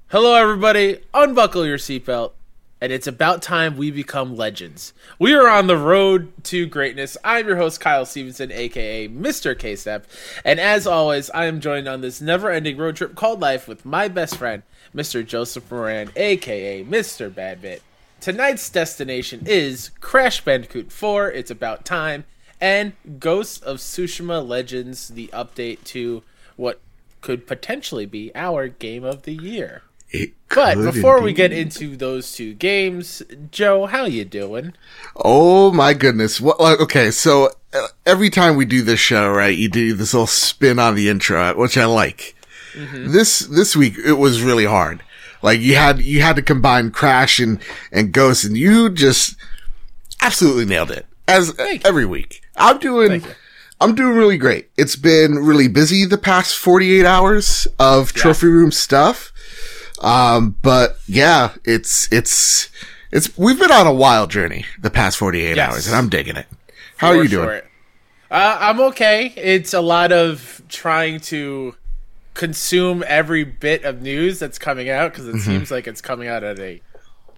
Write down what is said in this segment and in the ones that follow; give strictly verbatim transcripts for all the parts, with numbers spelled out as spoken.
Hello, everybody. Unbuckle your seatbelt, and it's about time we become legends. We are on the road to greatness. I'm your host, Kyle Stevenson, aka Mister K-Step, and as always, I am joined on this never-ending road trip called life with my best friend, Mister Joseph Moran, aka Mister Badbit. Tonight's destination is Crash Bandicoot four, It's About Time, and Ghost of Tsushima Legends, the update to what could potentially be our game of the year. It but before indeed. we get into those two games, Joe, how you doing? Oh my goodness. What, like, okay, so uh, every time we do this show, right, you do this little spin on the intro, which I like. Mm-hmm. This, this week, it was really hard. Like, you had, you had to combine Crash and, and Ghost, and you just absolutely nailed it. As every week. I'm doing, I'm doing really great. It's been really busy the past forty-eight hours of Yeah. trophy room stuff. Um, but yeah, it's, it's, it's, we've been on a wild journey the past forty-eight Yes. hours, and I'm digging it. How For are you sure. doing? Uh, I'm okay. It's a lot of trying to consume every bit of news that's coming out, because it Mm-hmm. seems like it's coming out at a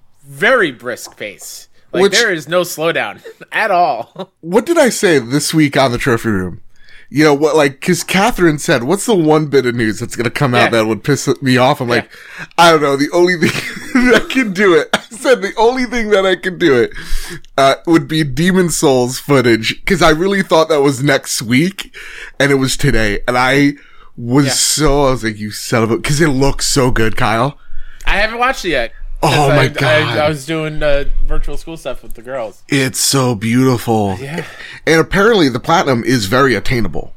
very brisk pace. Like, Which- there is no slowdown at all. What did I say this week on the trophy room? You know what, like, cause Catherine said, what's the one bit of news that's gonna come out Yeah. that would piss me off? I'm Yeah. like, I don't know, the only thing that can do it, I said the only thing that I can do it, uh, would be Demon Souls footage, cause I really thought that was next week, and it was today, and I was Yeah. so, I was like, you son of a, cause it looks so good, Kyle. I haven't watched it yet. Oh 'cause my I, God. I, I was doing uh, virtual school stuff with the girls. It's so beautiful. Yeah. And apparently the platinum is very attainable.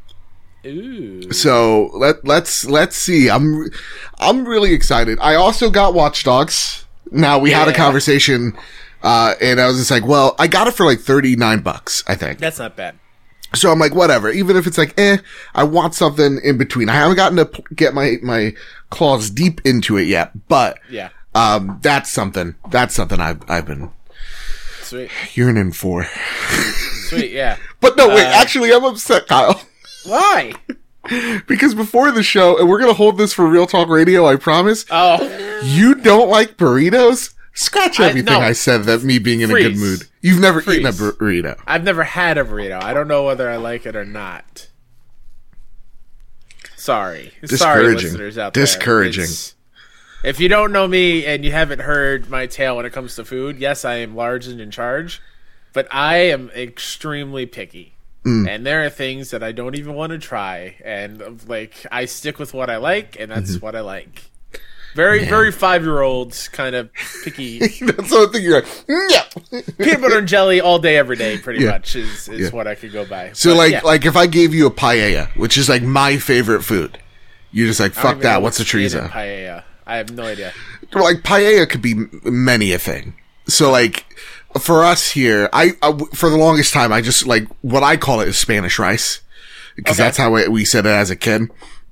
Ooh. So let let's let's see. I'm I'm really excited. I also got Watch Dogs. Now we had a Yeah. conversation, uh, and I was just like, well, I got it for like thirty-nine bucks, I think. That's not bad. So I'm like, whatever. Even if it's like, eh, I want something in between. I haven't gotten to p- get my my claws deep into it yet, but Yeah. um, that's something. That's something I've I've been Sweet. yearning for. Sweet, yeah. But no, wait. Uh, Actually, I'm upset, Kyle. Why? Because before the show, and we're going to hold this for Real Talk Radio, I promise, Oh. you don't like burritos? Scratch I- everything I, no. said that me being in a good Freeze. mood. You've never eaten a Freeze. bur- burrito. I've never had a burrito. I don't know whether I like it or not. Sorry. Sorry, Discouraging. listeners out there. Discouraging. It's- if you don't know me and you haven't heard my tale when it comes to food, yes, I am large and in charge, but I am extremely picky. Mm. And there are things that I don't even want to try. And, like, I stick with what I like, and that's Mm-hmm. what I like. Very, very five-year-old kind of picky. That's the thing you're like, "Mm, yeah. Peanut butter and jelly all day, every day, pretty Yeah. much, is, is Yeah. what I could go by. So But, like, yeah. like if I gave you a paella, which is like my favorite food, you're just like, I don't fuck even know that. What's a what's in chorizo? paella. I have no idea. Like paella could be m- many a thing. So like for us here, I, I for the longest time I just like what I call it is Spanish rice because Okay. that's how we we said it as a kid.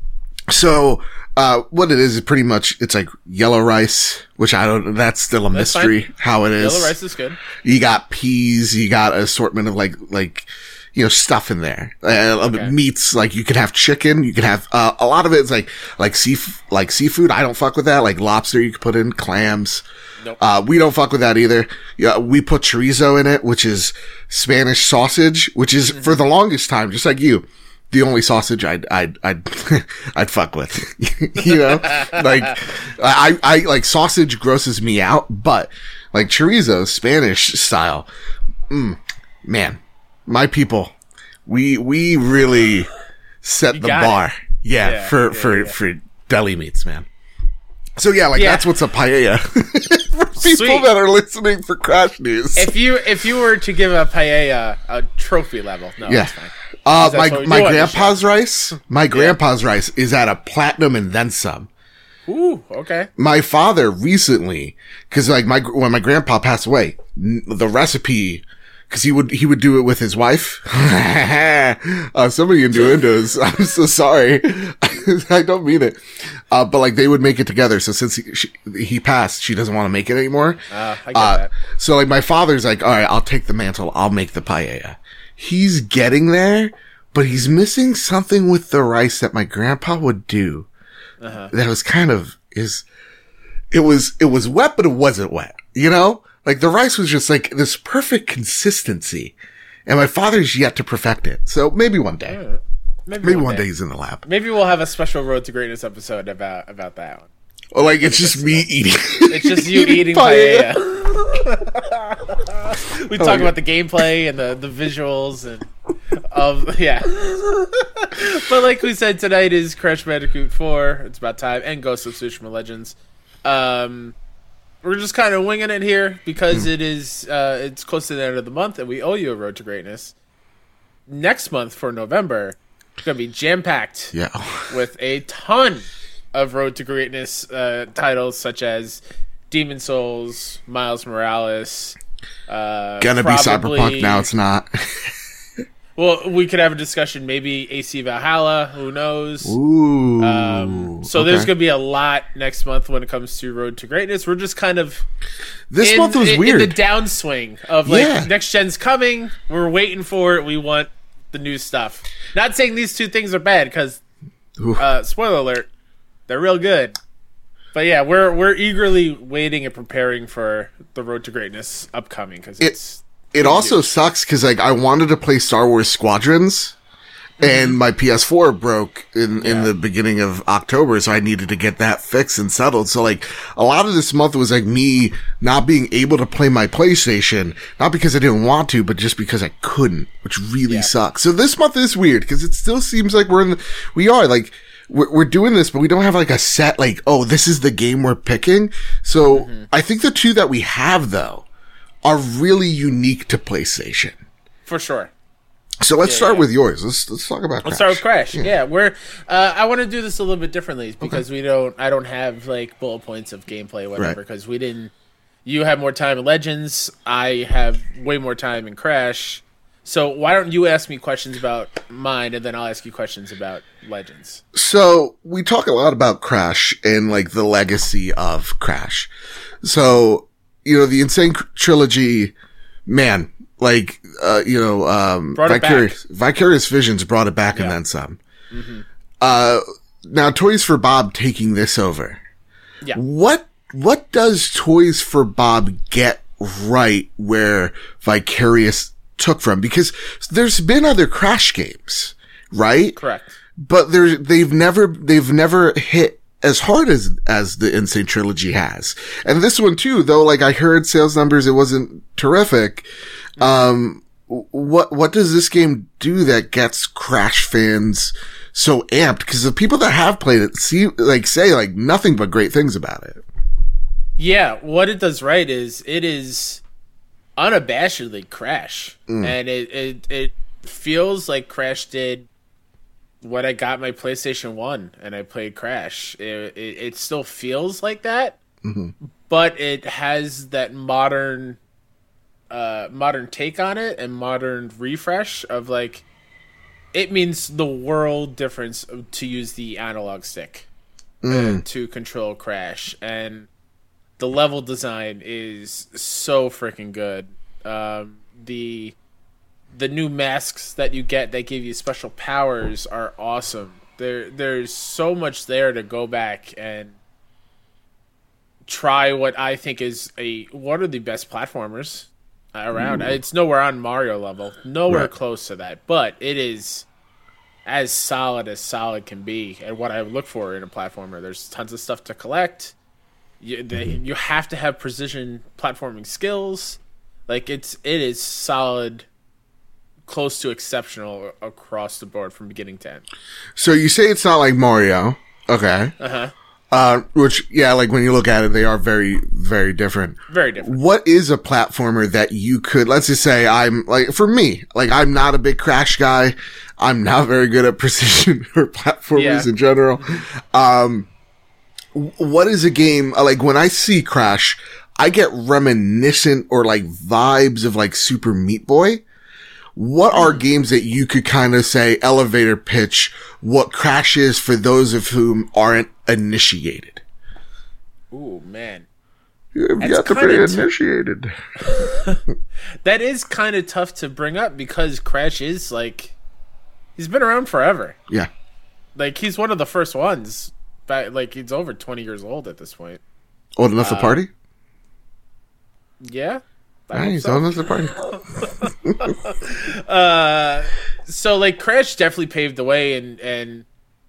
So uh what it is is pretty much it's like yellow rice, which I don't. That's still a That's mystery fine. how it is. Yellow rice is good. You got peas, you got an assortment of like, like, you know, stuff in there. Uh, Okay. Meats, like you could have chicken, you could have, uh, a lot of it is like, like sea, like seafood. I don't fuck with that. Like lobster, you could put in clams. Nope. Uh, we don't fuck with that either. Yeah, we put chorizo in it, which is Spanish sausage, which is for the longest time, just like you, the only sausage I'd, I'd, I'd, I'd fuck with, you know, like I, I, like sausage grosses me out, but like chorizo, Spanish style, mm, man, my people, we, we really set You the got bar. Yeah, Yeah, for, yeah, for, yeah. for deli meats, man. So yeah, like Yeah. that's what's a paella for people Sweet. that are listening for Crash News. If you if you were to give a paella a trophy level, no, yeah. that's fine. Uh, That's my, what we my do on this grandpa's rice, my grandpa's rice is at a platinum and then some. Ooh, okay. My father recently, cause like my, when my grandpa passed away, n- the recipe, cause he would, he would do it with his wife. uh, some of the innuendos, I'm so sorry. I don't mean it. Uh, but like they would make it together. So since he, she, he passed, she doesn't want to make it anymore. Uh, I get Uh, that. so like my father's like, all right, I'll take the mantle. I'll make the paella. He's getting there, but he's missing something with the rice that my grandpa would do. Uh-huh. That was kind of is, it was, it was wet, but it wasn't wet, you know? Like the rice was just like this perfect consistency. And my father's yet to perfect it. So maybe one day. Right. Maybe, maybe one, one day. day he's in the lab. Maybe we'll have a special Road to Greatness episode about, about that one. Or like it's just me eating. It's just you eating paella. We talk about the gameplay and the, the visuals and of yeah. But like we said, tonight is Crash Bandicoot four. It's about time, and Ghost of Tsushima Legends. Um, we're just kind of winging it here because mm. it is uh, it's close to the end of the month, and we owe you a Road to Greatness. Next month for November, it's gonna be jam packed. Yeah. With a ton of Road to Greatness uh, titles such as Demon Souls, Miles Morales. Uh, Gonna probably, be Cyberpunk now. It's not. Well, we could have a discussion. Maybe A C Valhalla. Who knows? Ooh. Um, so okay. there's gonna be a lot next month when it comes to Road to Greatness. We're just kind of this in, month was in, weird. In the downswing of like yeah. next gen's coming. We're waiting for it. We want the new stuff. Not saying these two things are bad because uh, spoiler alert, they're real good. But yeah, we're we're eagerly waiting and preparing for the Road to Greatness upcoming because it's. It, it also huge. Sucks because like I wanted to play Star Wars Squadrons, mm-hmm. and my P S four broke in yeah. in the beginning of October, so I needed to get that fixed and settled. So like a lot of this month was like me not being able to play my PlayStation, not because I didn't want to, but just because I couldn't, which really yeah. sucks. So this month is weird because it still seems like we're in. The, we are like. We're, we're doing this, but we don't have like a set, like, oh, this is the game we're picking. So mm-hmm. I think the two that we have though are really unique to PlayStation. For sure. So let's yeah, start yeah. with yours. Let's, let's talk about Crash. Let's start with Crash. Yeah, yeah we're, uh, I want to do this a little bit differently because okay. we don't, I don't have like bullet points of gameplay or whatever because right. we didn't, you have more time in Legends. I have way more time in Crash. So why don't you ask me questions about mine, and then I'll ask you questions about Legends. So we talk a lot about Crash and like the legacy of Crash. So, you know, the Insane Trilogy, man, like, uh, you know, um, Vicarious, Vicarious Visions brought it back yeah. and then some. Mm-hmm. Uh, now Toys for Bob taking this over. Yeah. What, what does Toys for Bob get right where Vicarious took from? Because there's been other Crash games, right? Correct. But there's, they've never, they've never hit as hard as, as the Insane Trilogy has. And this one too, though, like I heard sales numbers, it wasn't terrific. Mm-hmm. Um, what, what does this game do that gets Crash fans so amped? Cause the people that have played it see, like say like nothing but great things about it. Yeah. What it does right is it is unabashedly Crash. Mm. And it, it, it feels like Crash did when I got my PlayStation one and I played Crash. It, it, it still feels like that, mm-hmm. but it has that modern, uh, modern take on it and modern refresh of like, it means the world difference to use the analog stick mm. to control Crash. And the level design is so freaking good. Um, the the new masks that you get that give you special powers are awesome. There there's so much there to go back and try what I think is a one of the best platformers around. Ooh. It's nowhere on Mario level, nowhere right. close to that, but it is as solid as solid can be. And what I look for in a platformer, there's tons of stuff to collect. You, they, you have to have precision platforming skills. Like it's it is solid, close to exceptional across the board from beginning to end. So you say it's not like Mario, okay? Uh huh. Uh, which yeah, like when you look at it, they are very very different. Very different. What is a platformer that you could? Let's just say I'm like for me, like I'm not a big Crash guy. I'm not very good at precision or platformers yeah. in general. Um. What is a game, like when I see Crash, I get reminiscent or like vibes of like Super Meat Boy. What are games that you could kind of say elevator pitch what Crash is for those of whom aren't initiated? Ooh, man. You've got to be initiated. That is kind of tough to bring up because Crash is like, he's been around forever. Yeah. Like he's one of the first ones. Like he's over twenty years old at this point. Old enough to party? Yeah. Ah, he's old enough to party. uh, so like Crash definitely paved the way, and and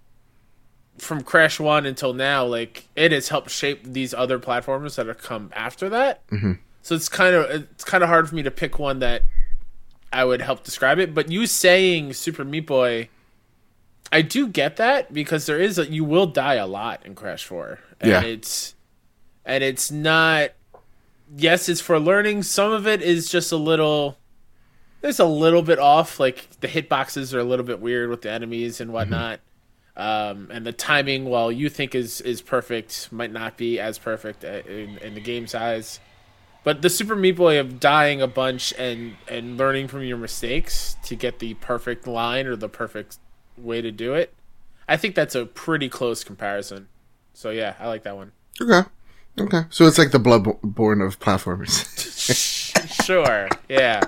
from Crash One until now, like it has helped shape these other platformers that have come after that. Mm-hmm. So it's kind of it's kind of hard for me to pick one that I would help describe it. But you saying Super Meat Boy, I do get that, because there is a, you will die a lot in Crash Four, and yeah. it's and it's not. Yes, it's for learning. Some of it is just a little. There's a little bit off. Like the hitboxes are a little bit weird with the enemies and whatnot, mm-hmm. um, and the timing, while you think is is perfect, might not be as perfect in, in the game's eyes. But the Super Meat Boy of dying a bunch and and learning from your mistakes to get the perfect line or the perfect way to do it, I think that's a pretty close comparison. So yeah, I like that one. Okay. Okay. So it's like the Bloodborne of platformers. Sure. Yeah.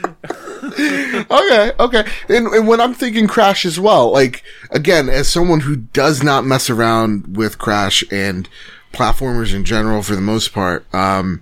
okay. Okay. And, and when I'm thinking Crash as well, like, again, as someone who does not mess around with Crash and platformers in general for the most part, um,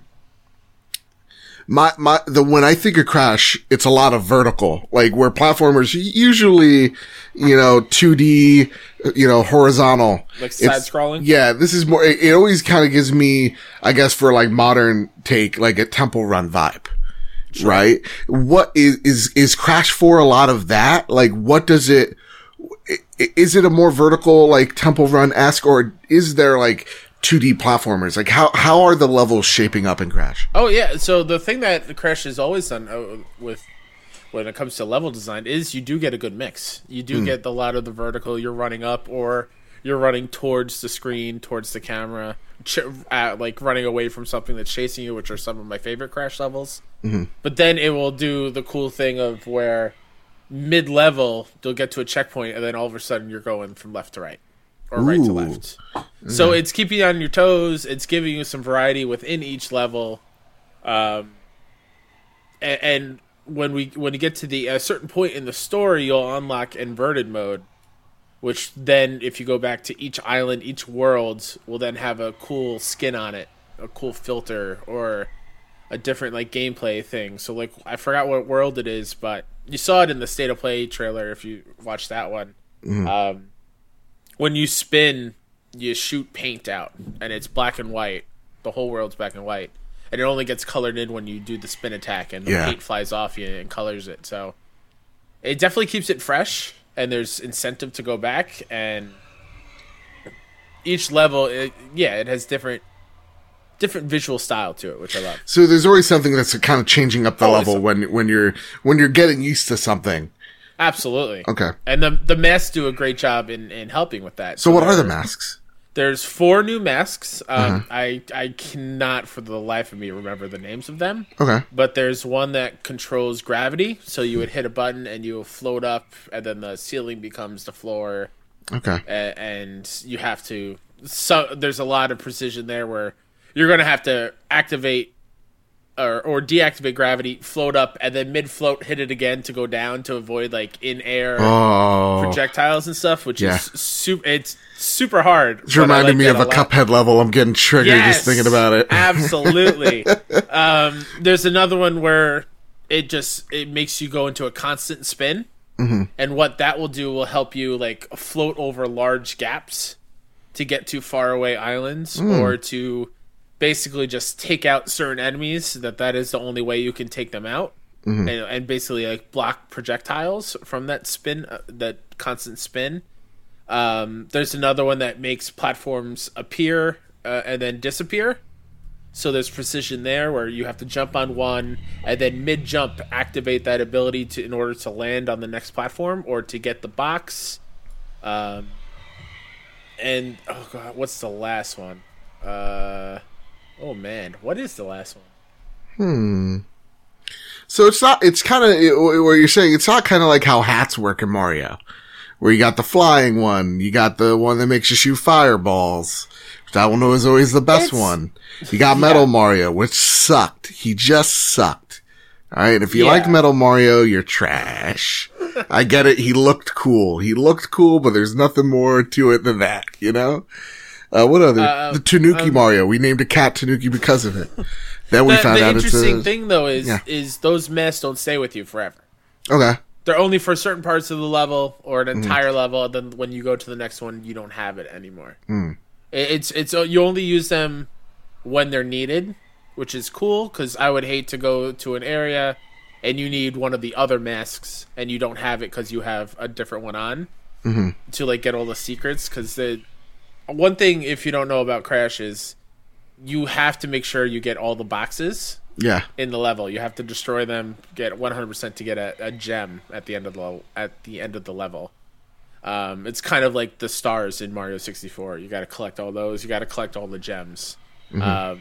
My, my, the, when I think of Crash, it's a lot of vertical, like where platformers usually, you know, two D, you know, horizontal. Like side scrolling? Yeah, this is more, it, it always kind of gives me, I guess for like modern take, like a Temple Run vibe. Sure. Right? What is, is, is Crash four a lot of that? Like, what does it, is it a more vertical, like Temple Run-esque, or is there like, two D platformers? Like how how are the levels shaping up in Crash? Oh yeah, so the thing that Crash has always done uh, with when it comes to level design is you do get a good mix. You do mm. get a lot of the vertical. You're running up or you're running towards the screen, towards the camera, ch- uh, like running away from something that's chasing you, which are some of my favorite Crash levels. Mm-hmm. But then it will do the cool thing of where mid-level you'll get to a checkpoint and then all of a sudden you're going from left to right. Or right Ooh. to left. So it's keeping you on your toes. It's giving you some variety within each level. Um, and, and when we when you get to the a certain point in the story, you'll unlock inverted mode, which then, if you go back to each island, each world will then have a cool skin on it, a cool filter, or a different like gameplay thing. So like I forgot what world it is, but you saw it in the State of Play trailer if you watched that one. Mm. Um, When you spin, you shoot paint out, and it's black and white. The whole world's black and white. And it only gets colored in when you do the spin attack, and the yeah. paint flies off you and colors it. So it definitely keeps it fresh, and there's incentive to go back. And each level, it, yeah, it has different different visual style to it, which I love. So there's always something that's kind of changing up the always level something. when when you're when you're getting used to something. Absolutely. Okay. And the the masks do a great job in, in helping with that. So, so what are the masks? There's four new masks. Um, uh-huh. I I cannot for the life of me remember the names of them. Okay. But there's one that controls gravity. So you would hit a button and you will float up, and then the ceiling becomes the floor. Okay. And, and you have to... So there's a lot of precision there where you're going to have to activate Or, or deactivate gravity, float up, and then mid-float hit it again to go down to avoid like in-air oh. projectiles and stuff, which yeah. is super. It's super hard. It's reminding like me of a, a Cuphead level. I'm getting triggered yes, just thinking about it. Absolutely. um, there's another one where it just it makes you go into a constant spin, mm-hmm. and what that will do will help you like float over large gaps to get to faraway islands mm. or to basically just take out certain enemies, that that is the only way you can take them out, mm-hmm. and, and basically like block projectiles from that spin, uh, that constant spin. Um, there's another one that makes platforms appear uh, and then disappear. So there's precision there where you have to jump on one and then mid-jump activate that ability to in order to land on the next platform or to get the box. Um, and, oh god, what's the last one? Uh... Oh man, what is the last one? Hmm. So it's not, it's kind of, what you're saying, it's not kind of like how hats work in Mario, where you got the flying one, you got the one that makes you shoot fireballs. That one was always the best it's, one. You got Metal yeah. Mario, which sucked. He just sucked. Alright, if you yeah. like Metal Mario, you're trash. I get it, he looked cool. He looked cool, but there's nothing more to it than that, you know? Uh, what other? Uh, the Tanuki um, Mario. We named a cat Tanuki because of it. Then we the, found the out it's a... The interesting thing, though, is yeah. is those masks don't stay with you forever. Okay. They're only for certain parts of the level or an entire mm. level. Then when you go to the next one, you don't have it anymore. Mm. It, it's it's you only use them when they're needed, which is cool because I would hate to go to an area and you need one of the other masks and you don't have it because you have a different one on mm-hmm. to like get all the secrets. Because the one thing, if you don't know about Crash, is you have to make sure you get all the boxes. Yeah. In the level, you have to destroy them, get one hundred percent to get a, a gem at the end of the level, at the end of the level. Um, it's kind of like the stars in Mario sixty-four. You got to collect all those. You got to collect all the gems. Mm-hmm. Um,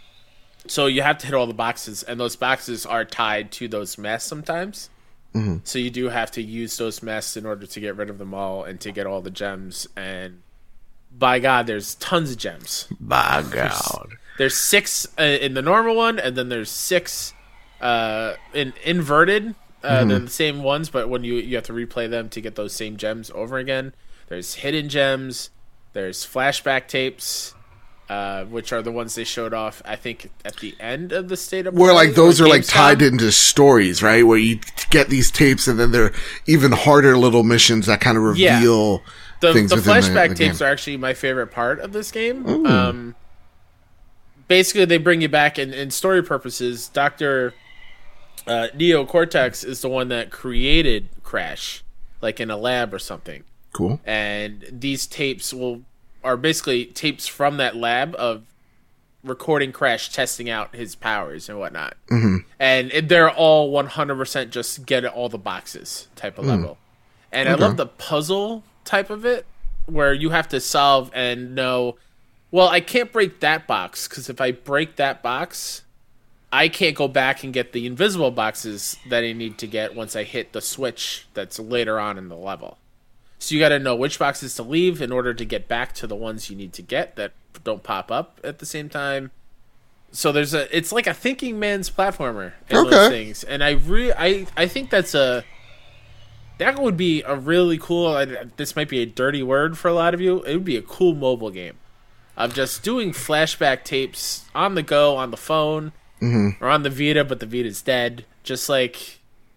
so you have to hit all the boxes, and those boxes are tied to those masks sometimes. Mm-hmm. So you do have to use those masks in order to get rid of them all and to get all the gems. And by God, there's tons of gems. By God. There's, There's six uh, in the normal one, and then there's six uh, in inverted. Uh, mm-hmm. They're the same ones, but when you you have to replay them to get those same gems over again. There's hidden gems. There's flashback tapes, uh, which are the ones they showed off, I think, at the end of the State of Play. Where like those are like Gamescom. tied into stories, right? Where you get these tapes, and then they're even harder little missions that kind of reveal yeah. the, things the within flashback the, the tapes game. are actually my favorite part of this game. Ooh. Um, basically, they bring you back, and in story purposes, Doctor Uh, Neo Cortex is the one that created Crash, like in a lab or something. Cool. And these tapes will are basically tapes from that lab of recording Crash testing out his powers and whatnot. Mm-hmm. And it, they're all one hundred percent just get all the boxes type of mm. level. And okay. I love the puzzle type of it, where you have to solve and know, well, I can't break that box, because if I break that box, I can't go back and get the invisible boxes that I need to get once I hit the switch that's later on in the level. So you got to know which boxes to leave in order to get back to the ones you need to get that don't pop up at the same time. So there's a, it's like a thinking man's platformer in okay. those things, and I re, I I think that's a, that would be a really cool. I, this might be a dirty word for a lot of you. It would be a cool mobile game of just doing flashback tapes on the go on the phone. Mm-hmm. Or on the Vita, but the Vita's dead. Just like,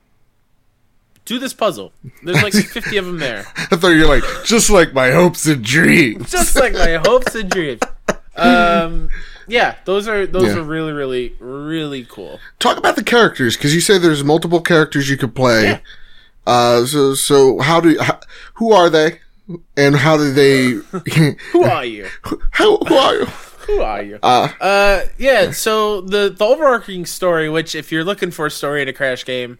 do this puzzle. There's like fifty of them there. I thought you were like, just like my hopes and dreams. Just like my hopes and dreams. Um, yeah, those are those yeah. are really, really, really cool. Talk about the characters, because you say there's multiple characters you could play. Yeah. Uh, so so how do how, who are they, and how do they? Who are you? How, who are you? Who are you? Uh, uh, yeah, so the, the overarching story, which if you're looking for a story in a Crash game,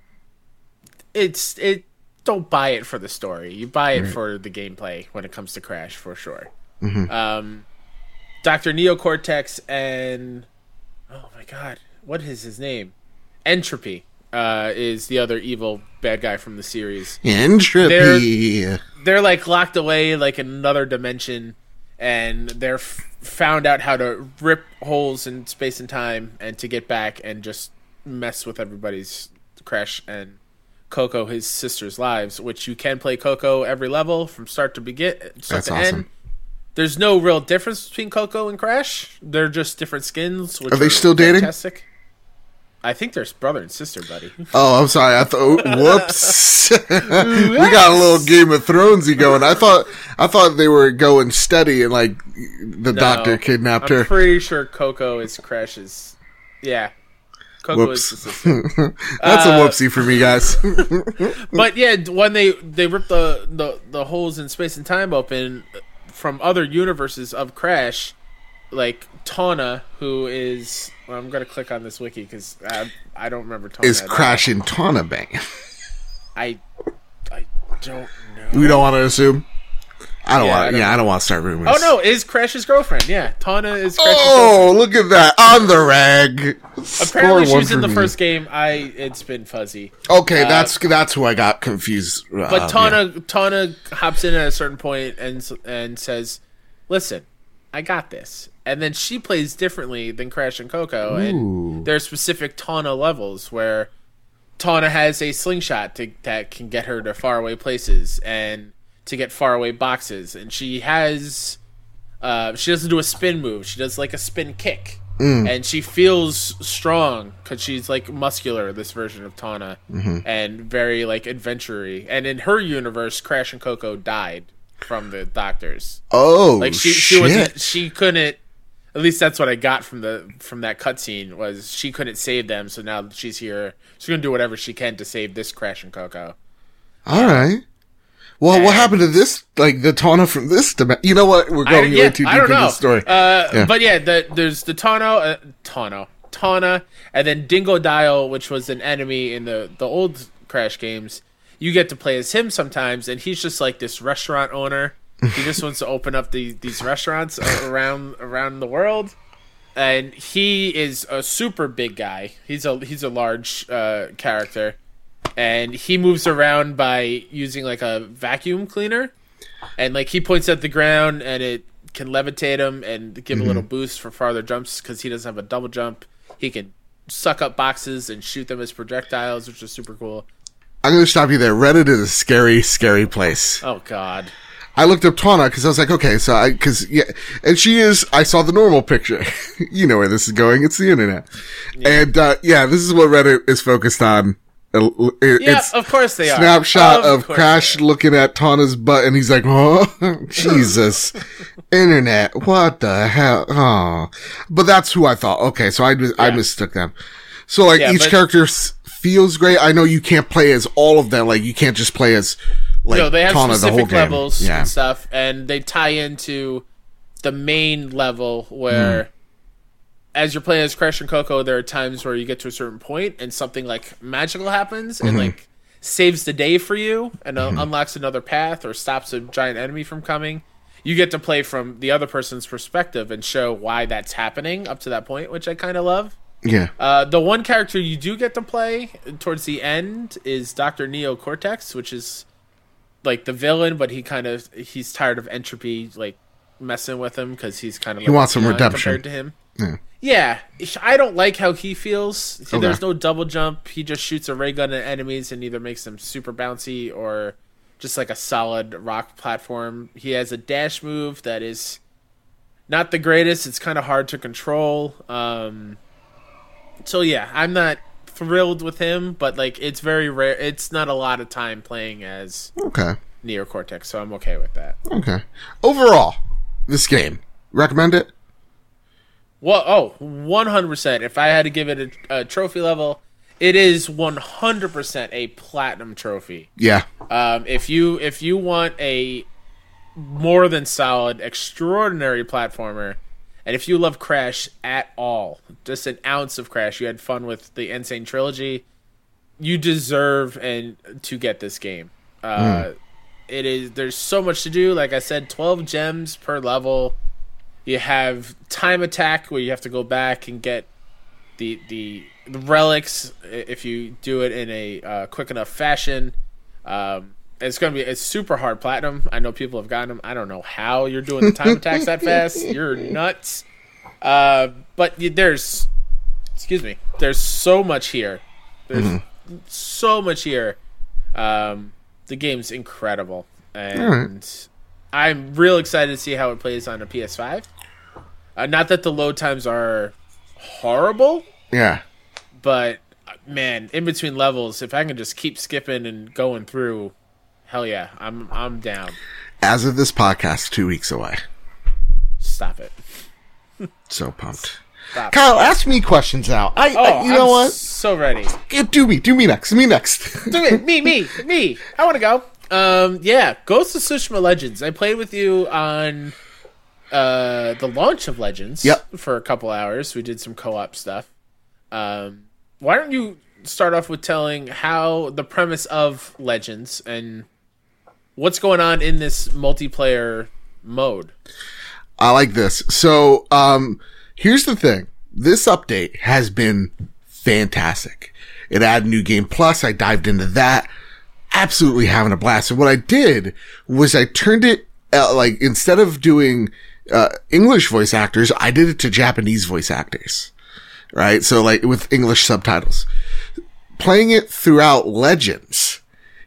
it's it don't buy it for the story. You buy it right. for the gameplay when it comes to Crash, for sure. Mm-hmm. Um, Doctor Neo Cortex and, oh my god, what is his name? Entropy uh, is the other evil bad guy from the series. Entropy! They're, they're like locked away like in another dimension, and they're f- found out how to rip holes in space and time and to get back and just mess with everybody's Crash and Coco, his sister's lives, which you can play Coco every level from start to begin, start That's to awesome. end. There's no real difference between Coco and Crash. They're just different skins. Which are they are still fantastic. dating? I think they're brother and sister, buddy. Oh, I'm sorry. I thought. Whoops. We got a little Game of Thronesy going. I thought. I thought they were going steady, and like the No, doctor kidnapped I'm her. pretty sure Coco is Crash's. Yeah, Coco Whoops. is the sister. That's uh, a whoopsie for me, guys. But yeah, when they they rip the, the the holes in space and time open from other universes of Crash, like Tawna, who is. Well, I'm gonna click on this wiki because I, I don't remember Tawna. Is Crash in Tawna Bang? I I don't know. We don't want to assume. I don't Yeah, I want. don't Yeah, know. I don't want to start rumors. Oh no, is Crash's girlfriend? Yeah, Tawna is. Crash's Oh, look at that on the rag. Apparently, Score one she's in for the me. first game. I it's been fuzzy. Okay, Uh, that's that's who I got confused. Uh, But Tawna yeah. Tawna hops in at a certain point and and says, "Listen, I got this." And then she plays differently than Crash and Coco, Ooh. and there are specific Tawna levels where Tawna has a slingshot to, that can get her to faraway places and to get faraway boxes, and she has Uh, she doesn't do a spin move. She does like a spin kick. Mm. And she feels strong because she's like muscular, this version of Tawna, mm-hmm. and very like adventure-y. And in her universe, Crash and Coco died from the doctors. Oh, like she, shit. she wasn't. She couldn't. At least that's what I got from the from that cutscene was she couldn't save them. So now she's here. She's gonna do whatever she can to save this Crash and Coco. All um, right. Well, and what happened to this? Like the Tawna from this dimension? You know what? We're going I, yeah, way too deep into the story. Uh, yeah. But yeah, the, there's the Tawna, uh, Tawna, Tawna, and then Dingodile, which was an enemy in the the old Crash games. You get to play as him sometimes, and he's just like this restaurant owner. He just wants to open up the, these restaurants around around the world, and he is a super big guy. He's a he's a large uh, character, and he moves around by using like a vacuum cleaner, and like he points at the ground, and it can levitate him and give mm-hmm. a little boost for farther jumps because he doesn't have a double jump. He can suck up boxes and shoot them as projectiles, which is super cool. I'm going to stop you there. Reddit is a scary, scary place. Oh, God. I looked up Tawna because I was like, okay, so I, cause, yeah, and she is, I saw the normal picture. You know where this is going. It's the internet. Yeah. And, uh, yeah, this is what Reddit is focused on. It, yeah, it's of course they are. Snapshot of, of Crash looking at Tawna's butt and he's like, oh, Jesus. Internet. What the hell? Oh, but that's who I thought. Okay. So I, yeah. I mistook them. So like yeah, each but, character s- feels great. I know you can't play as all of them. Like you can't just play as, like, no, they have Tawna specific the whole game. levels yeah. and stuff, and they tie into the main level where, mm. as you're playing as Crash and Coco, there are times where you get to a certain point and something like magical happens and mm-hmm. like saves the day for you and uh, mm-hmm. unlocks another path or stops a giant enemy from coming. You get to play from the other person's perspective and show why that's happening up to that point, which I kind of love. Yeah. Uh, the one character you do get to play towards the end is Doctor Neo Cortex, which is like the villain, but he kind of he's tired of Entropy like messing with him because he's kind of he like wants some redemption compared to him. Yeah. Yeah, I don't like how he feels. Okay. There's no double jump. He just shoots a ray gun at enemies and either makes them super bouncy or just like a solid rock platform. He has a dash move that is not the greatest. It's kind of hard to control. Um, so yeah, I'm not thrilled with him, but like it's very rare. It's not a lot of time playing as okay Neo Cortex, so I'm okay with that. Okay. Overall, this game, recommend it? Well, oh, one hundred percent. If I had to give it a, a trophy level, it is one hundred percent a platinum trophy. Yeah. Um, if you if you want a more than solid, extraordinary platformer, and if you love Crash at all, just an ounce of Crash, you had fun with the N. Sane Trilogy, you deserve and to get this game. Uh, mm. It is. There's so much to do. Like I said, twelve gems per level. You have time attack where you have to go back and get the the, the relics if you do it in a uh, quick enough fashion. Um, it's gonna be it's super hard platinum. I know people have gotten them. I don't know how you're doing the time attacks that fast. You're nuts. Uh, but there's excuse me. There's so much here. There's mm-hmm. so much here. Um, the game's incredible, and right. I'm real excited to see how it plays on a P S five. Uh, not that the load times are horrible. Yeah. But, man, in between levels, if I can just keep skipping and going through, hell yeah, I'm I'm down. As of this podcast, two weeks away. Stop it. So pumped. Stop Kyle, it. Ask me questions now. I, oh, I you know I'm what? so ready. Do me. Do me next. Me next. Do it. Me, me, me. I want to go. Um, yeah, Ghost of Tsushima Legends. I played with you on uh, the launch of Legends yep. for a couple hours. We did some co-op stuff. Um, why don't you start off with telling how the premise of Legends and what's going on in this multiplayer mode? I like this. So, um, here's the thing. This update has been fantastic. It added New Game Plus. I dived into that. Absolutely having a blast. And what I did was I turned it, uh, like, instead of doing, uh, English voice actors, I did it to Japanese voice actors. Right? So, like, with English subtitles. Playing it throughout Legends,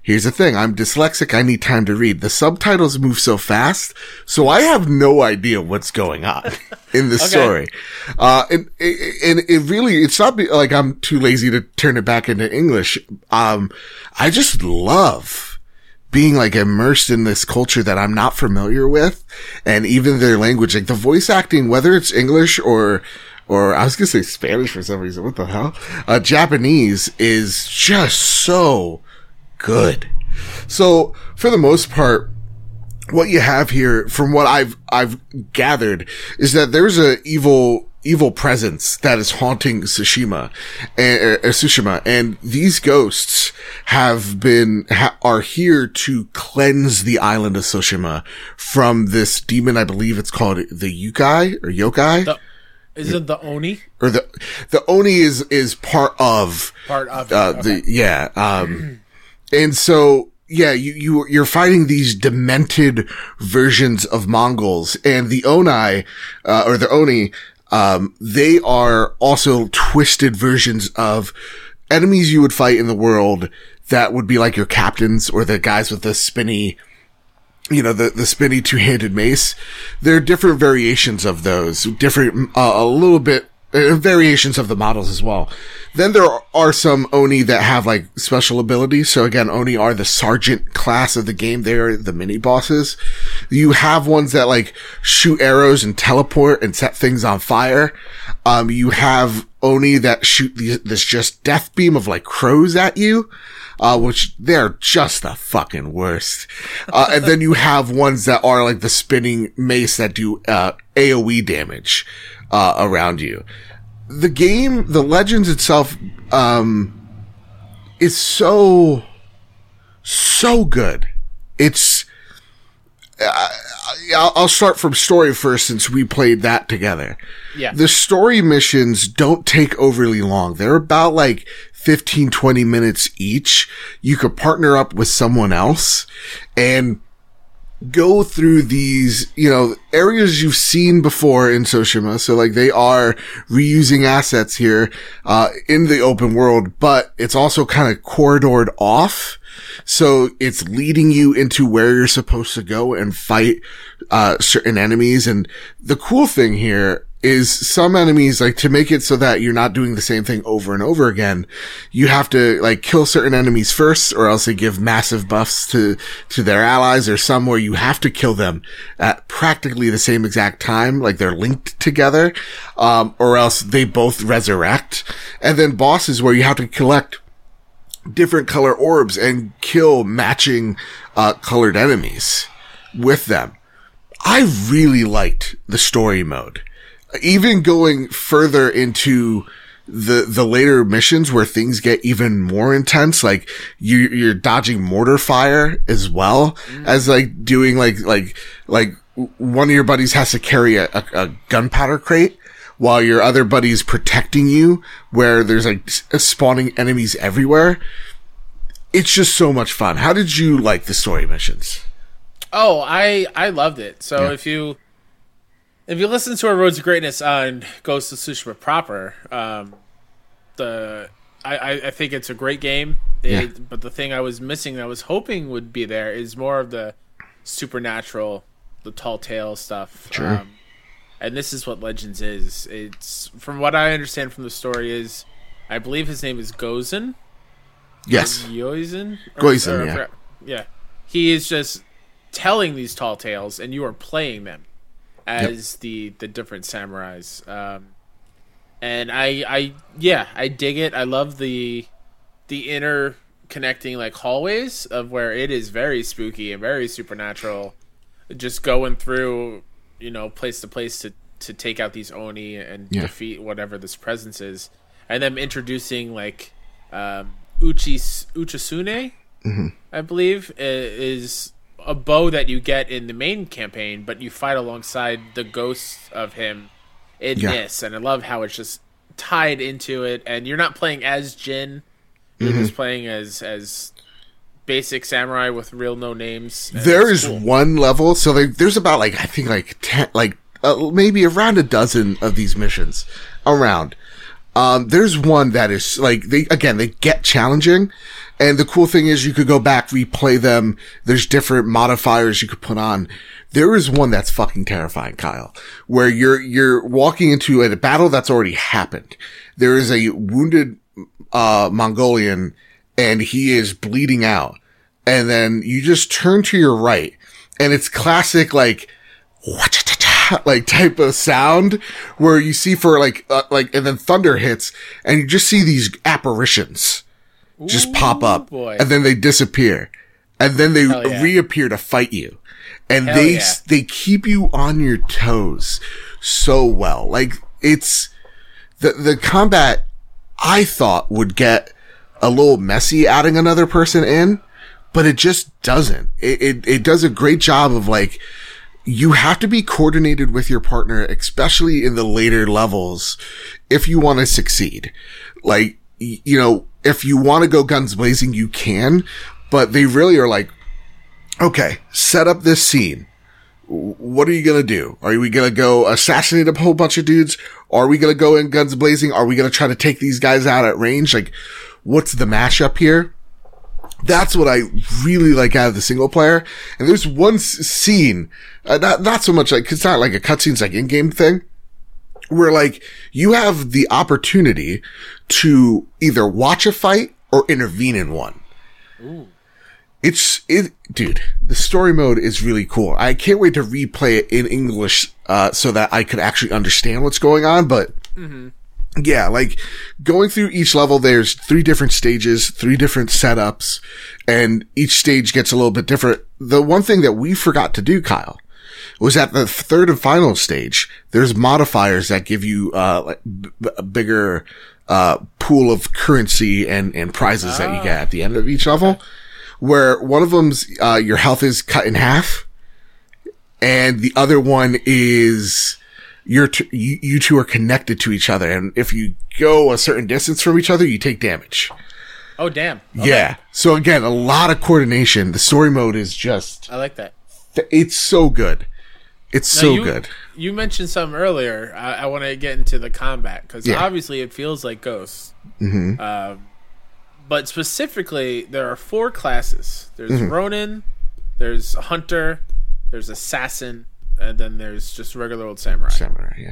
here's the thing. I'm dyslexic. I need time to read. The subtitles move so fast. So I have no idea what's going on in the okay. story. Uh, and, and it really, it's not like I'm too lazy to turn it back into English. Um, I just love being like immersed in this culture that I'm not familiar with. And even their language, like the voice acting, whether it's English or, or I was going to say Spanish for some reason. What the hell? Uh, Japanese is just so good. So for the most part, what you have here, from what I've, I've gathered, is that there's a evil, evil presence that is haunting Tsushima and, uh, Tsushima, and these ghosts have been, ha- are here to cleanse the island of Tsushima from this demon. I believe it's called the Yukai or Yokai. The- Is it the Oni? Or the, the Oni is, is part of, part of, uh, okay. the, yeah, um, and so, yeah, you, you, you're fighting these demented versions of Mongols, and the Oni, uh, or the Oni, um, they are also twisted versions of enemies you would fight in the world that would be like your captains or the guys with the spinny, you know, the, the spinny two-handed mace. There are different variations of those, different, uh, a little bit, uh, variations of the models as well. Then there are some Oni that have like special abilities. So again, Oni are the sergeant class of the game. They are the mini bosses. You have ones that like shoot arrows and teleport and set things on fire. Um, you have Oni that shoot these, this just death beam of like crows at you. Uh, which they're just the fucking worst. Uh, and then you have ones that are like the spinning mace that do, uh, AoE damage, uh, around you. The game, the Legends itself, um, is so, so good. It's, uh, I'll start from story first since we played that together. Yeah. The story missions don't take overly long. They're about like fifteen, twenty minutes each. You could partner up with someone else and go through these, you know, areas you've seen before in Tsushima. So like they are reusing assets here, uh, in the open world, but it's also kind of corridored off. So it's leading you into where you're supposed to go and fight, uh, certain enemies. And the cool thing here is some enemies, like, to make it so that you're not doing the same thing over and over again, you have to, like, kill certain enemies first, or else they give massive buffs to, to their allies. There's some where you have to kill them at practically the same exact time, like they're linked together, um, or else they both resurrect. And then bosses where you have to collect different color orbs and kill matching, uh, colored enemies with them. I really liked the story mode. Even going further into the, the later missions where things get even more intense, like you, you're dodging mortar fire as well mm. as like doing like, like, like one of your buddies has to carry a, a, a gunpowder crate while your other buddy's protecting you, where there's like spawning enemies everywhere. It's just so much fun. How did you like the story missions? Oh, I, I loved it. So yeah. if you, If you listen to our Roads to Greatness on Ghost of Tsushima proper, um, the I, I think it's a great game. It, yeah. But the thing I was missing, that I was hoping would be there, is more of the supernatural, the tall tale stuff. Sure. Um, and this is what Legends is. It's, from what I understand from the story, is I believe his name is Gozen. Yes. Gozen. Gozen. Yeah. Yeah. He is just telling these tall tales, and you are playing them as yep. the, the different samurais. Um, and I, I, yeah, I dig it. I love the, the inner connecting like hallways of where it is very spooky and very supernatural, just going through, you know, place to place to, to take out these Oni and yeah. defeat whatever this presence is. And then introducing like, um, Uchi, Uchisune, mm-hmm. I believe is a bow that you get in the main campaign, but you fight alongside the ghost of him in yeah. this. And I love how it's just tied into it, and you're not playing as Jin, you're mm-hmm. just playing as as basic samurai with real no names. There is cool. one level, so they, there's about like I think like ten, like uh, maybe around a dozen of these missions around. Um, there's one that is like they again they get challenging. And the cool thing is you could go back, replay them. There's different modifiers you could put on. There is one that's fucking terrifying, Kyle, where you're, you're walking into a battle that's already happened. There is a wounded, uh, Mongolian and he is bleeding out. And then you just turn to your right and it's classic, like, like type of sound where you see for like, uh, like, and then thunder hits and you just see these apparitions just Ooh, pop up boy. and then they disappear and then they yeah. reappear to fight you. And Hell they, yeah. they keep you on your toes so well. Like it's the, the combat I thought would get a little messy adding another person in, but it just doesn't. It, it, it does a great job of like, you have to be coordinated with your partner, especially in the later levels, if you want to succeed. Like, you know, if you want to go guns blazing, you can, but they really are like, okay, set up this scene. What are you going to do? Are we going to go assassinate a whole bunch of dudes? Are we going to go in guns blazing? Are we going to try to take these guys out at range? Like, what's the mashup here? That's what I really like out of the single player. And there's one s- scene, uh, not, not so much like, 'cause it's not like a cutscene, it's like in-game thing, where like, you have the opportunity to either watch a fight or intervene in one. Ooh. It's, it, dude, the story mode is really cool. I can't wait to replay it in English, uh, so that I could actually understand what's going on, but, mm-hmm. yeah, like, going through each level, there's three different stages, three different setups, and each stage gets a little bit different. The one thing that we forgot to do, Kyle, was at the third and final stage, there's modifiers that give you, uh, like, b- a bigger, uh, pool of currency and, and prizes oh. that you get at the end of each level. Where one of them's, uh, your health is cut in half, and the other one is, you're t- you, you two are connected to each other, and if you go a certain distance from each other, you take damage. Oh, damn. Okay. Yeah. So again, a lot of coordination. The story mode is just... I like that. It's so good. It's now so you, good. You mentioned something earlier. I, I want to get into the combat, because yeah. obviously it feels like Ghosts. Mm-hmm. Uh, But specifically, there are four classes. There's mm-hmm. Ronin, there's Hunter, there's Assassin, and then there's just regular old Samurai. Samurai, yeah.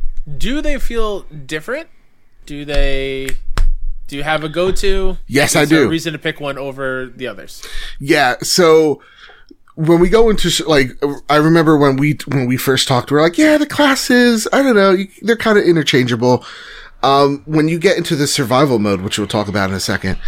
Do they feel different? Do they... Do you have a go-to? Yes, Is I there do. A reason to pick one over the others? Yeah, so... When we go into, like, I remember when we, when we first talked, we were like, yeah, the classes, I don't know, you, they're kind of interchangeable. Um, when you get into the survival mode, which we'll talk about in a second,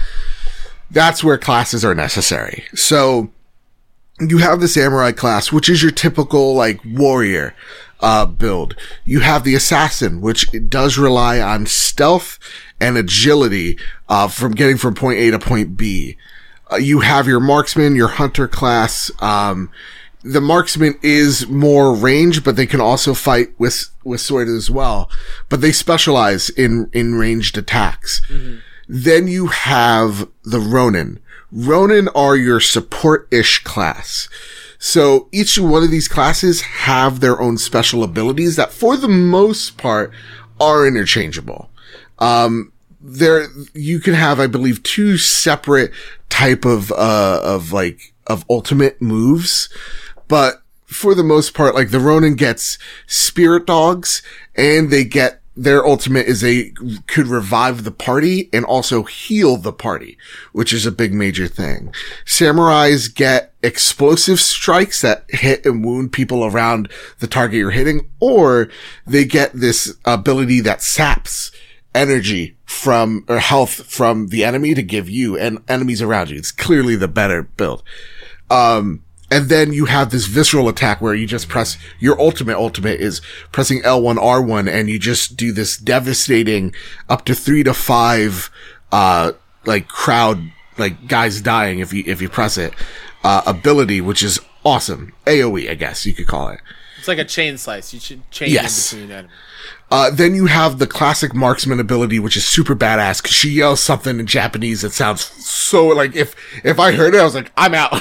that's where classes are necessary. So, you have the samurai class, which is your typical, like, warrior, uh, build. You have the assassin, which does rely on stealth and agility, uh, from getting from point A to point B. Uh, you have your marksman, your hunter class, um, the marksman is more range, but they can also fight with, with sword as well. But they specialize in, in ranged attacks. Mm-hmm. Then you have the Ronin. Ronin are your support-ish class. So each one of these classes have their own special abilities that for the most part are interchangeable. Um, there, you can have, I believe, two separate type of, uh, of like, of ultimate moves. But for the most part, like the Ronin gets spirit dogs and they get their ultimate is they could revive the party and also heal the party, which is a big major thing. Samurais get explosive strikes that hit and wound people around the target you're hitting, or they get this ability that saps energy from or health from the enemy to give you and enemies around you. It's clearly the better build. Um, And then you have this visceral attack where you just press your ultimate ultimate is pressing L one R one and you just do this devastating up to three to five, uh, like crowd, like guys dying if you, if you press it, uh, ability, which is awesome. A O E, I guess you could call it. It's like a chain slice. You should chain yes. in between enemies. Uh, then you have the classic marksman ability, which is super badass because she yells something in Japanese that sounds so like if, if I heard it, I was like, I'm out.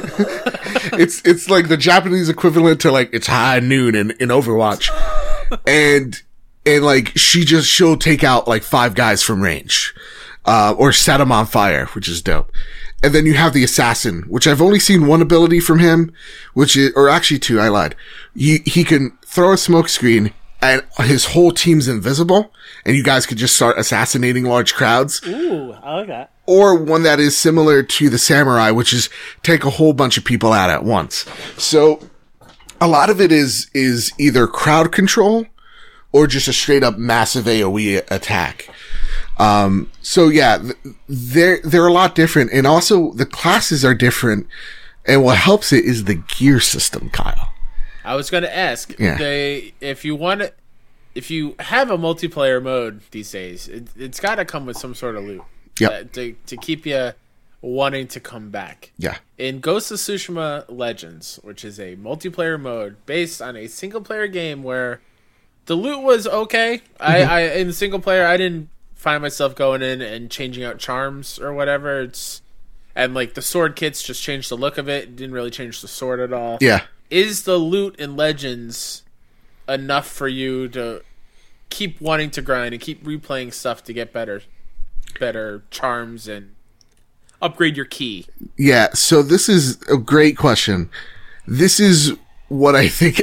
it's, it's like the Japanese equivalent to like, it's high noon in, in Overwatch. And, and like, she just, she'll take out like five guys from range. uh, or set him on fire, which is dope. And then you have the assassin, which I've only seen one ability from him, which is, or actually two, I lied. He, he can throw a smoke screen and his whole team's invisible and you guys could just start assassinating large crowds. Ooh, I like that. Or one that is similar to the samurai, which is take a whole bunch of people out at once. So a lot of it is, is either crowd control or just a straight up massive AoE attack. Um, so yeah, they're, they're a lot different. And also the classes are different. And what helps it is the gear system, Kyle. I was going to ask, yeah. they, if you want to, if you have a multiplayer mode these days, it, it's got to come with some sort of loot. Yep. uh, to, to keep you wanting to come back. Yeah. In Ghost of Tsushima Legends, which is a multiplayer mode based on a single player game where the loot was okay. Mm-hmm. I, I in the single player, I didn't find myself going in and changing out charms or whatever. It's and like the sword kits just changed the look of it. It didn't really change the sword at all. Yeah. Is the loot in Legends enough for you to keep wanting to grind and keep replaying stuff to get better, better charms and upgrade your key? Yeah. So this is a great question. This is what I think.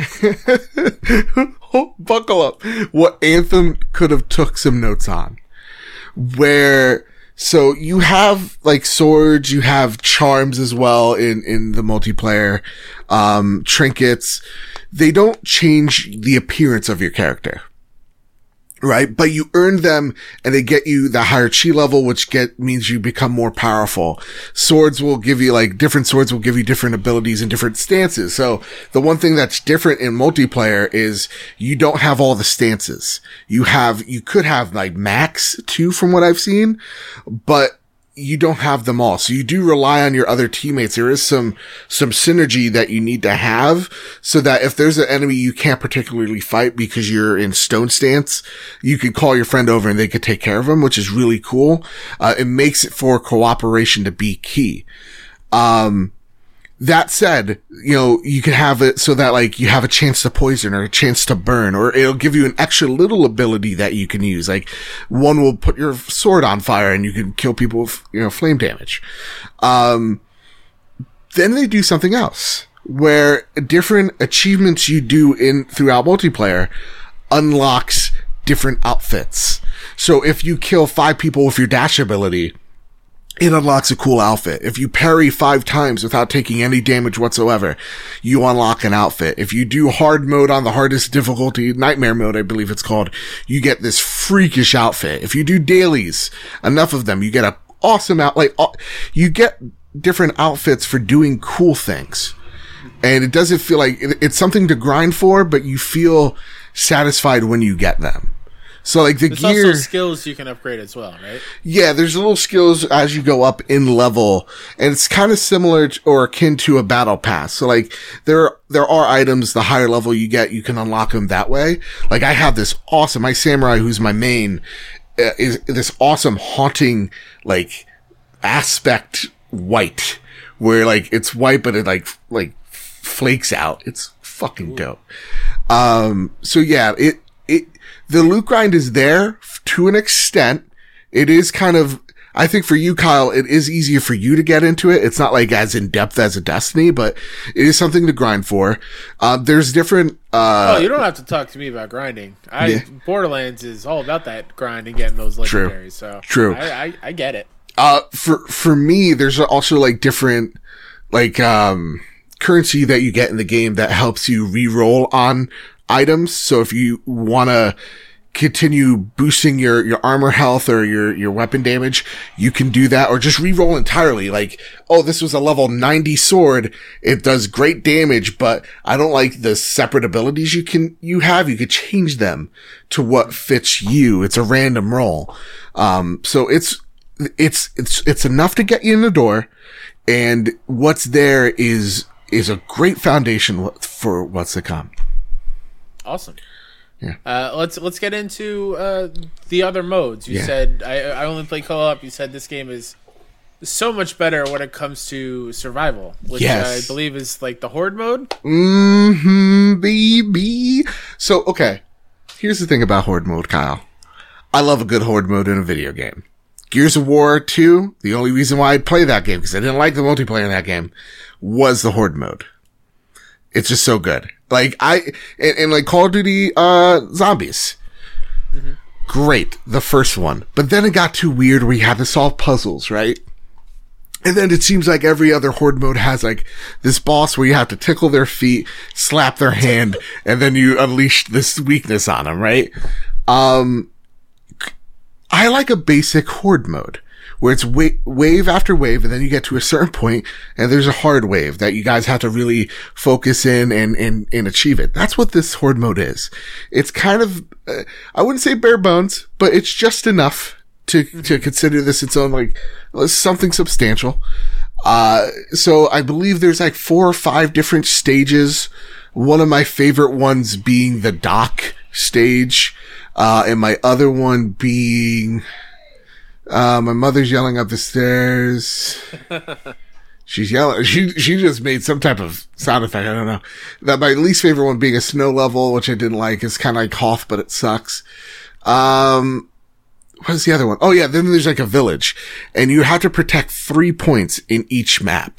Buckle up. What Anthem could have took some notes on. Where, so you have like swords, you have charms as well in, in the multiplayer, um, trinkets. They don't change the appearance of your character. Right? But you earn them and they get you the higher chi level, which get, means you become more powerful. Swords will give you like, different swords will give you different abilities and different stances. So the one thing that's different in multiplayer is you don't have all the stances. You have, you could have like max too from what I've seen, but you don't have them all. So you do rely on your other teammates. There is some, some synergy that you need to have so that if there's an enemy you can't particularly fight because you're in stone stance, you can call your friend over and they could take care of him, which is really cool. Uh, it makes it for cooperation to be key. Um, that said, you know, you can have it so that like you have a chance to poison or a chance to burn, or it'll give you an extra little ability that you can use. Like one will put your sword on fire and you can kill people with, you know, flame damage. Um, then they do something else where different achievements you do in throughout multiplayer unlocks different outfits. So if you kill five people with your dash ability, it unlocks a cool outfit. If you parry five times without taking any damage whatsoever, you unlock an outfit. If you do hard mode on the hardest difficulty, nightmare mode, I believe it's called, you get this freakish outfit. If you do dailies, enough of them, you get an awesome out, like, you get different outfits for doing cool things. And it doesn't feel like it's something to grind for, but you feel satisfied when you get them. So like the there's gear, also skills you can upgrade as well, right? Yeah, there's little skills as you go up in level, and it's kind of similar to, or akin to a battle pass. So like there there are items the higher level you get, you can unlock them that way. Like I have this awesome, my samurai who's my main uh, is this awesome haunting like aspect white, where like it's white but it like like flakes out. It's fucking Ooh. dope. Um, so yeah, it. It, the loot grind is there to an extent. It is kind of, I think for you, Kyle, it is easier for you to get into it. It's not like as in depth as a Destiny, but it is something to grind for. Uh, there's different, uh. Oh, you don't have to talk to me about grinding. I, yeah. Borderlands is all about that grind and getting those legendaries. True. So True. I, I, I get it. Uh, for, for me, there's also like different, like, um, currency that you get in the game that helps you re-roll on items. So if you want to continue boosting your, your armor health or your, your weapon damage, you can do that, or just re-roll entirely. Like, oh, this was a level ninety sword. It does great damage, but I don't like the separate abilities you can, you have. You could change them to what fits you. It's a random roll. Um, so it's, it's, it's, it's enough to get you in the door. And what's there is, is a great foundation for what's to come. Awesome. Yeah. Uh, let's let's get into uh, the other modes. You yeah. said I I only play co-op. You said this game is so much better when it comes to survival, which yes. I believe is like the horde mode. Mm-hmm, baby. So okay, here's the thing about horde mode, Kyle. I love a good horde mode in a video game. Gears of War two, the only reason why I'd play that game, because I didn't like the multiplayer in that game, was the Horde mode. It's just so good. Like, I, and, and like Call of Duty, uh, Zombies. Mm-hmm. Great. The first one. But then it got too weird where you had to solve puzzles, right? And then it seems like every other Horde mode has like this boss where you have to tickle their feet, slap their hand, and then you unleash this weakness on them, right? Um, I like a basic Horde mode where it's wa- wave after wave, and then you get to a certain point and there's a hard wave that you guys have to really focus in and, and, and achieve it. That's what this Horde mode is. It's kind of, uh, I wouldn't say bare bones, but it's just enough to, to consider this its own, like, something substantial. Uh, so I believe there's like four or five different stages. One of my favorite ones being the dock stage, uh, and my other one being, uh, my mother's yelling up the stairs. She's yelling. She, she just made some type of sound effect. I don't know. That my least favorite one being a snow level, which I didn't like. It's kind of like Hoth, but it sucks. Um, What's the other one? Oh yeah, then there's like a village, and you have to protect three points in each map.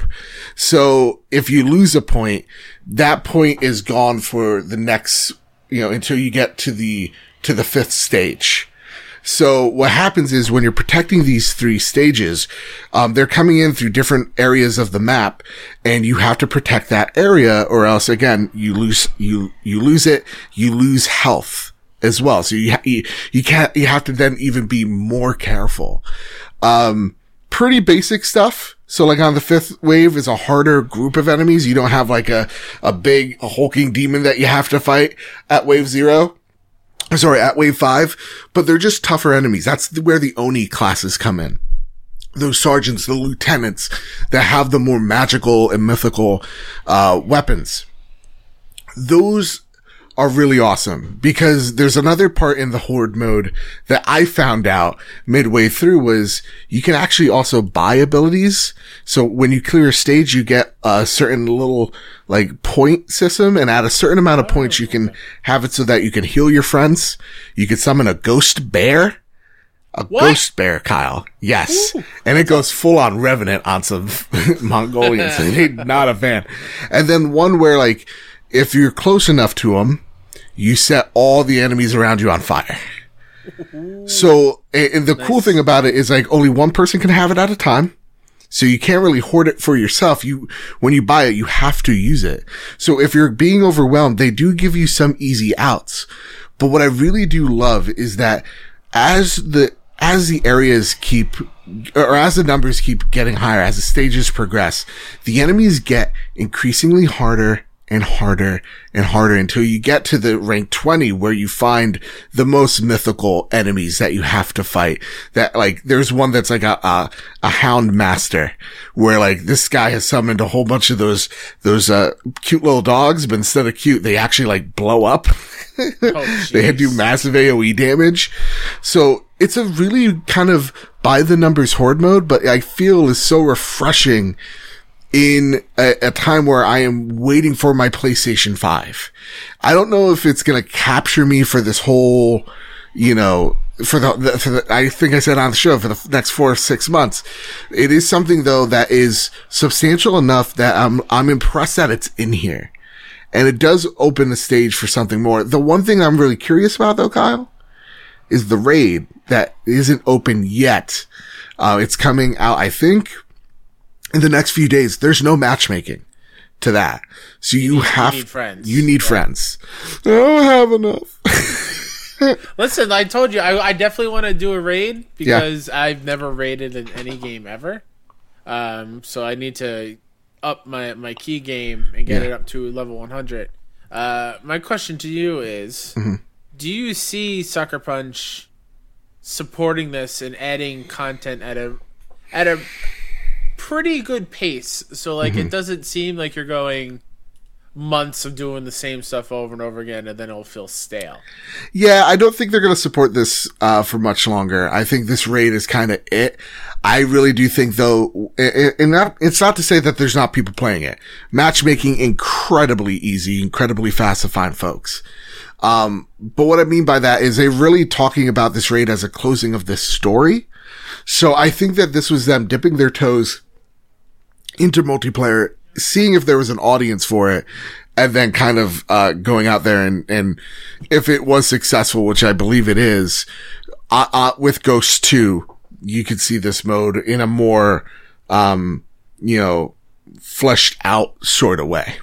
So if you lose a point, that point is gone for the next, you know, until you get to the, to the fifth stage. So what happens is when you're protecting these three stages, um, they're coming in through different areas of the map, and you have to protect that area, or else again, you lose, you, you lose it, you lose health as well. So you, ha- you, you can't, you have to then even be more careful. Um, pretty basic stuff. So like on the fifth wave is a harder group of enemies. You don't have like a, a big, a hulking demon that you have to fight at wave zero. Sorry, at wave five, but they're just tougher enemies. That's where the Oni classes come in. Those sergeants, the lieutenants that have the more magical and mythical, uh, weapons. Those are really awesome, because there's another part in the Horde mode that I found out midway through was you can actually also buy abilities. So when you clear a stage, you get a certain little like point system, and at a certain amount of points, you can have it so that you can heal your friends. You can summon a ghost bear. A what? Ghost bear, Kyle. Yes. Ooh. And it goes full on Revenant on some Mongolians. They're not a fan. And then one where like, if you're close enough to them, you set all the enemies around you on fire. Ooh. So, and the nice. Cool thing about it is like only one person can have it at a time. So you can't really hoard it for yourself. You, when you buy it, you have to use it. So if you're being overwhelmed, they do give you some easy outs. But what I really do love is that as the, as the areas keep, or as the numbers keep getting higher, as the stages progress, the enemies get increasingly harder and harder and harder until you get to the rank twenty, where you find the most mythical enemies that you have to fight. That like, there's one that's like a, a, a hound master, where like this guy has summoned a whole bunch of those, those, uh, cute little dogs, but instead of cute, they actually like blow up. Oh, they do massive A O E damage. So it's a really kind of by the numbers Horde mode, but I feel is so refreshing in a, a time where I am waiting for my PlayStation five. I don't know if it's going to capture me for this whole, you know, for the, the, for the, I think I said on the show, for the next four or six months. It is something though that is substantial enough that I'm, I'm impressed that it's in here. And it does open the stage for something more. The one thing I'm really curious about though, Kyle, is the raid that isn't open yet. Uh, it's coming out, I think, in the next few days. There's no matchmaking to that. So you, you need, have, you need friends. You need yeah. friends. I don't have enough. Listen, I told you, I, I definitely want to do a raid because yeah. I've never raided in any game ever. Um, so I need to up my, my key game and get yeah. it up to level one hundred. Uh, my question to you is, mm-hmm. do you see Sucker Punch supporting this and adding content at a, at a, pretty good pace, so like mm-hmm. it doesn't seem like you're going months of doing the same stuff over and over again, and then it'll feel stale? Yeah, I don't think they're going to support this uh for much longer. I think this raid is kind of it. I really do think though, and not, it's not to say that there's not people playing it. Matchmaking incredibly easy, incredibly fast to find folks. Um, but what I mean by that is they're really talking about this raid as a closing of this story. So I think that this was them dipping their toes into multiplayer, seeing if there was an audience for it, and then kind of, uh, going out there and, and if it was successful, which I believe it is, uh, uh, with Ghosts two, you could see this mode in a more, um, you know, fleshed out sort of way.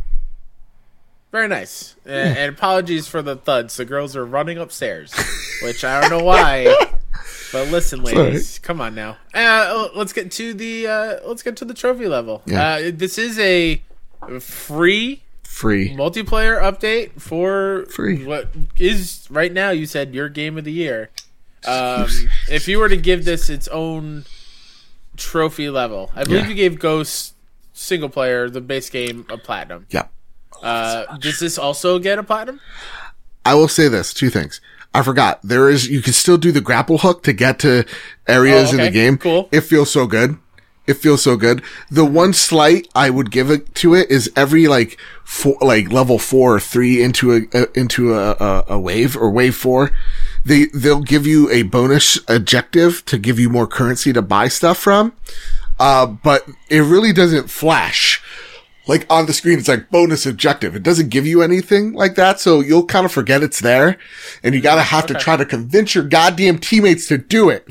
Very nice. Yeah. And, and apologies for the thuds. The girls are running upstairs, which I don't know why. But listen, ladies, Sorry. come on now. Uh, let's get to the uh, let's get to the trophy level. Yeah. Uh, this is a free free multiplayer update for free. what is right now. You said your game of the year. Um, if you were to give this its own trophy level, I believe yeah. you gave Ghost single player, the base game, a platinum. Yeah. Uh, does this also get a platinum? I will say this, two things. I forgot. There is, you can still do the grapple hook to get to areas oh, okay. in the game. Cool. It feels so good. It feels so good. The one slight I would give it to it is every like four, like level four or three into a, a into a, a, a wave or wave four, they, they'll give you a bonus objective to give you more currency to buy stuff from. Uh, but it really doesn't flash. Like on the screen, it's like bonus objective. It doesn't give you anything like that. So you'll kind of forget it's there and you gotta have okay. to try to convince your goddamn teammates to do it.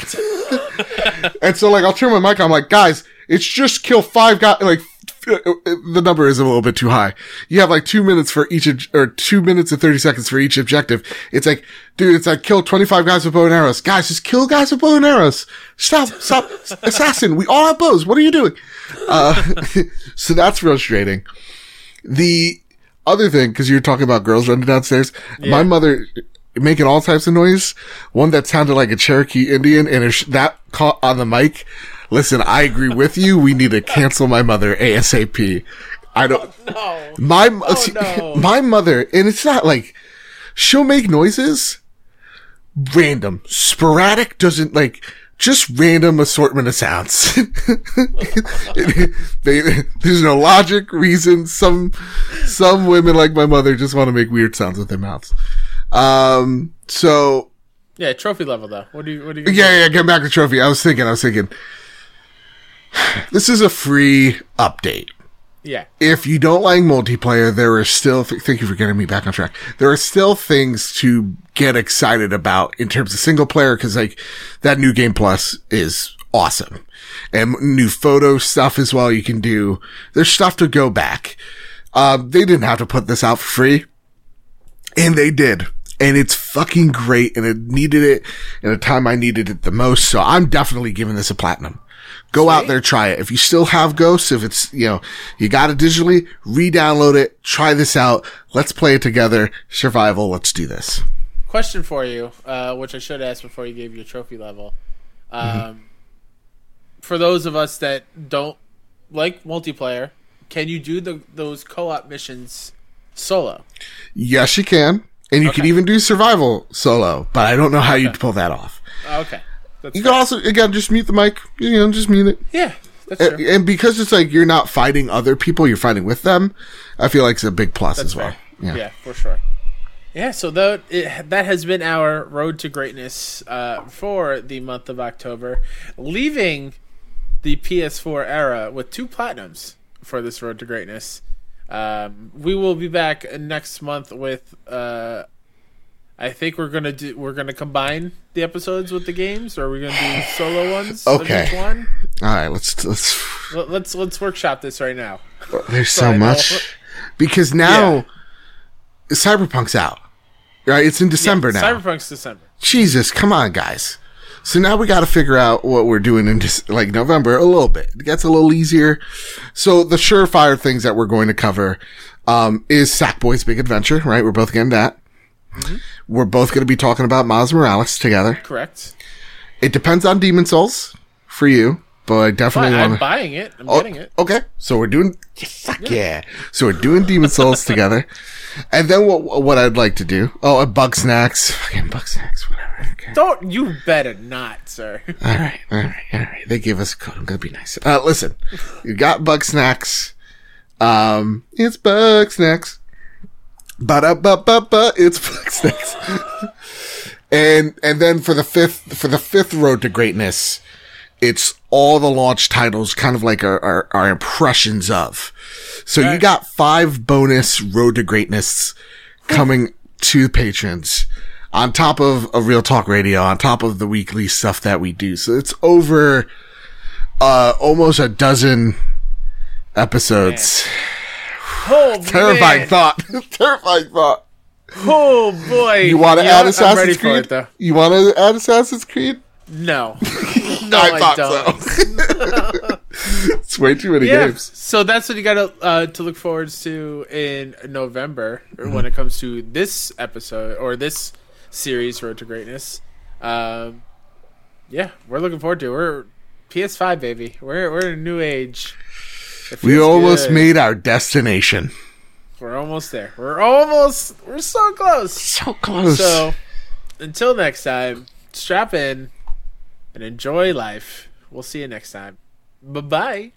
And so like, I'll turn my mic on. I'm like, guys, it's just kill five guys. Like the number is a little bit too high. You have like two minutes for each, or two minutes and thirty seconds for each objective. It's like, dude, it's like kill twenty-five guys with bow and arrows. Guys, just kill guys with bow and arrows. Stop, stop, assassin. We all have bows. What are you doing? Uh, so that's frustrating. The other thing, cause you're talking about girls running downstairs, yeah. my mother making all types of noise, one that sounded like a Cherokee Indian, and if that caught on the mic, listen, I agree with you. We need to cancel my mother ASAP. I don't, oh, no. my, oh, see, no. my mother, and it's not like, she'll make noises, random, sporadic, doesn't like, just random assortment of sounds. they, there's no logic, reason. Some, some women like my mother just want to make weird sounds with their mouths. Um, so. Yeah, trophy level though. What do you, what do you? Yeah, yeah, get back to trophy. I was thinking, I was thinking, this is a free update. Yeah. If you don't like multiplayer, there are still, th- thank you for getting me back on track. There are still things to get excited about in terms of single player, cause like that new game plus is awesome. And new photo stuff as well you can do. There's stuff to go back. Um, they didn't have to put this out for free. And they did. And it's fucking great. And it needed it in a time I needed it the most. So I'm definitely giving this a platinum. Go Sweet. Out there, try it. If you still have Ghosts, if it's, you know, you got it digitally, re-download it, try this out. Let's play it together. Survival. Let's do this. Question for you, uh, which I should ask before you gave your trophy level. Um, mm-hmm. For those of us that don't like multiplayer, can you do the, those co-op missions solo? Yes, you can. And you okay. can even do survival solo, but I don't know how okay. you'd pull that off. Okay. That's you fair. can also, again, just mute the mic. You know, just mute it. Yeah, that's and, true. and because it's like you're not fighting other people, you're fighting with them, I feel like it's a big plus that's as well. Fair. Yeah. yeah, for sure. Yeah, so that, it, that has been our road to greatness uh, for the month of October, leaving the P S four era with two platinums for this road to greatness. Um, we will be back next month with... Uh, I think we're gonna do. We're gonna combine the episodes with the games, or are we gonna do solo ones? Okay. Of each one? All right. Let's let's Let, let's let's workshop this right now. There's so, so much because now yeah. Cyberpunk's out, right? It's in December yeah, now. Cyberpunk's December. Jesus, come on, guys. So now we got to figure out what we're doing in just like November a little bit. It gets a little easier. So the surefire things that we're going to cover um, is Sackboy's Big Adventure, right? We're both getting that. Mm-hmm. We're both going to be talking about Miles Morales together. Correct. It depends on Demon Souls for you, but I definitely want to. I'm buying it. I'm oh, getting it. Okay, so we're doing. Fuck yeah. yeah! So we're doing Demon Souls together, and then what? What I'd like to do? Oh, a Bug Snacks. Fucking Bug Snacks. Whatever. Okay. Don't you better not, sir. all right, all right, all right. They gave us a code. I'm gonna be nice. Uh, listen, you got Bug Snacks. Um, it's Bug Snacks. Ba-da-ba-ba-ba, it's Bug Snacks. And and then for the fifth for the fifth Road to Greatness, it's all the launch titles, kind of like our our, our impressions of. So right. You got five bonus Road to Greatness coming to patrons on top of a Real Talk Radio, on top of the weekly stuff that we do. So it's over uh almost a dozen episodes. Oh, terrifying man. thought. Terrifying thought. Oh boy! You want to yeah, add Assassin's I'm ready Creed? For it, though. You want to add Assassin's Creed? No, no, I, I thought don't. so. It's way too many yeah, games. So that's what you got to uh, to look forward to in November mm-hmm. when it comes to this episode or this series, Road to Greatness. Um, yeah, we're looking forward to it. We're P S five, baby. We're we're in a new age. We almost good. made our destination. We're almost there. We're almost. We're so close. So close. So until next time, strap in and enjoy life. We'll see you next time. Bye bye.